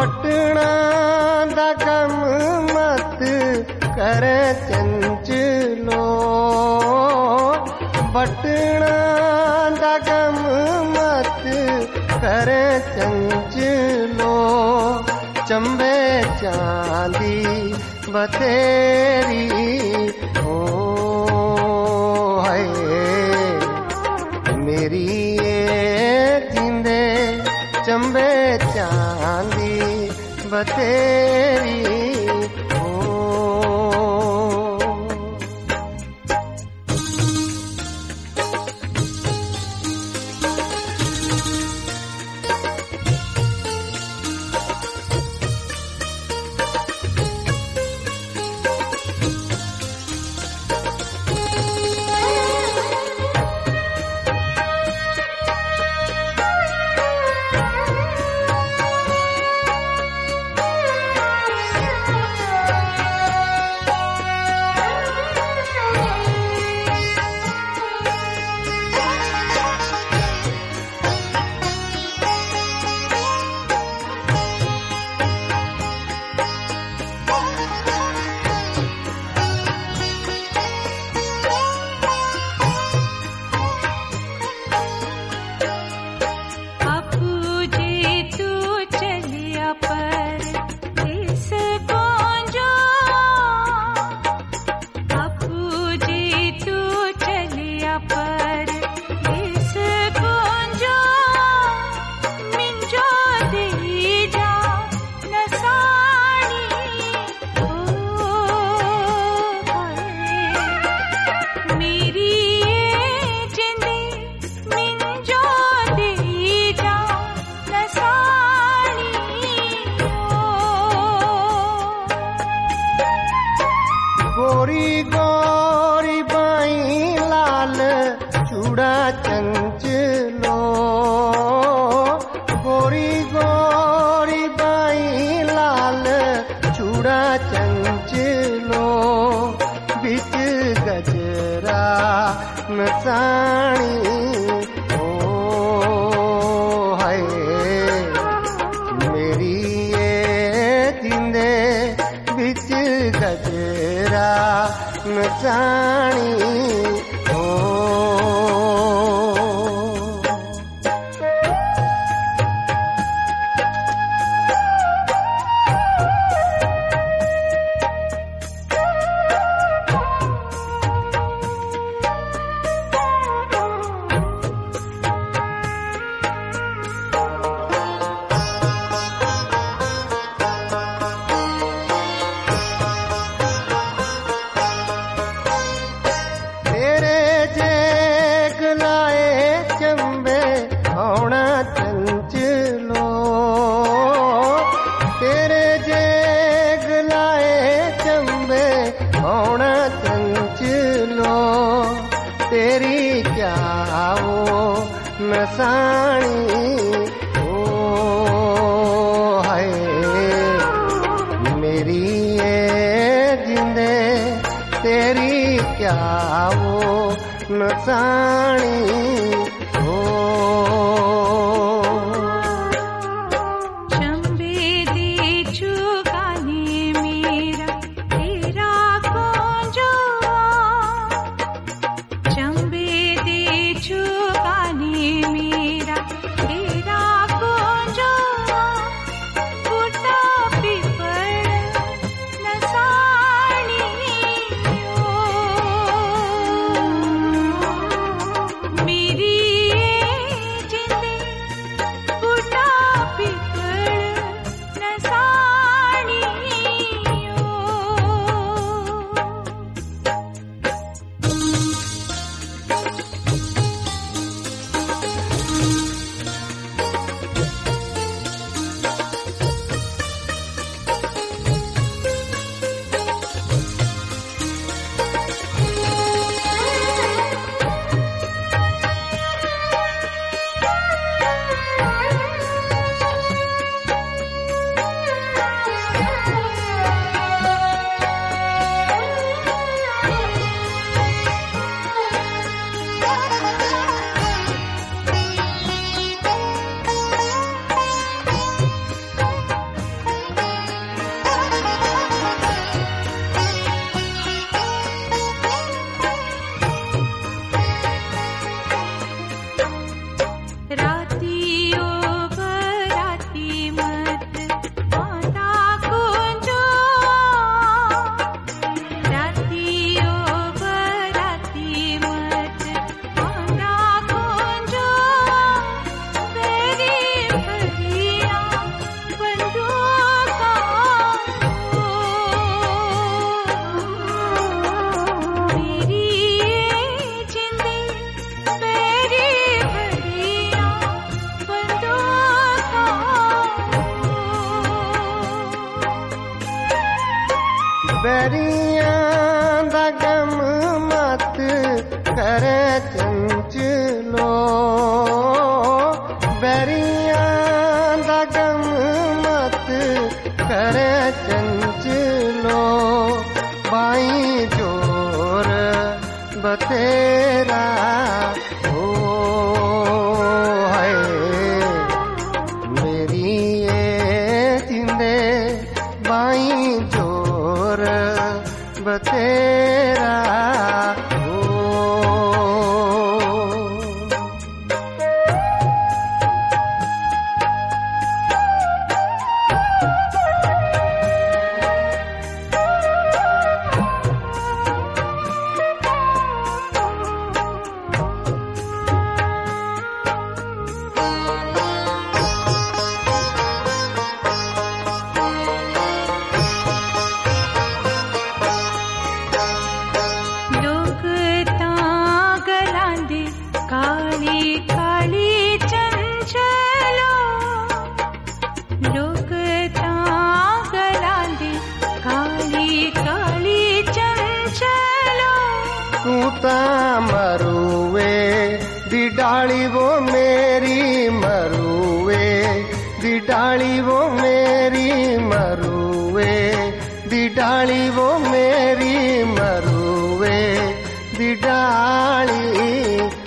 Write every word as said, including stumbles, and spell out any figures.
बटना दा गम मत कर चंचलो, बटना दा गम मत कर चंचलो, चंबे चांदी बतेरी ओ है मेरी ये जिंदे चंबे चांदी बतेरी ओ। गोरी गोरी बाई लाल चूड़ा चंचलो, गोरी गोरी बाई लाल चूड़ा चंचलो, बिच गजरा नचाणी ओ है मेरी ये जिंदे बिच गजरा नचाणी ओ। चंचलो तेरे जेग लाए चंबे होना चंचलो, तेरी क्या वो नसानी ओ है मेरी ये जिंदे, तेरी क्या वो नसानी ओ। मेरी बैरियां दा गम मत करे चंचलो, बैरियां दा गम मत करे चंचलो, बाई जोर बतेरा हो है मेरी ये जिंदे बाई जोर बतेरा हो। काली काली चंचलो, लोग तांगलांदे काली काली चंचलो, तू ता मरुवे दी डाली वो मेरी मरुवे दी डाली वो मेरी मरुवे दी डाली वो मेरी मरुवे दी डाली